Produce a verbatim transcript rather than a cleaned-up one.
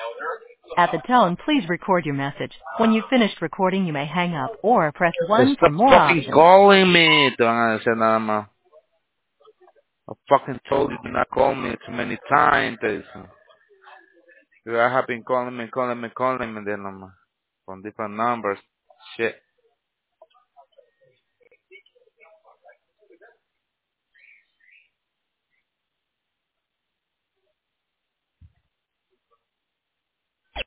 At the tone, please record your message. When you've finished recording, you may hang up or press one for Stop more fucking options. calling me. Te van a decir nada más. I fucking told you to not call me too many times. Te dicen. You have been calling me, calling me, calling me. De nada más. Con different numbers. Shit.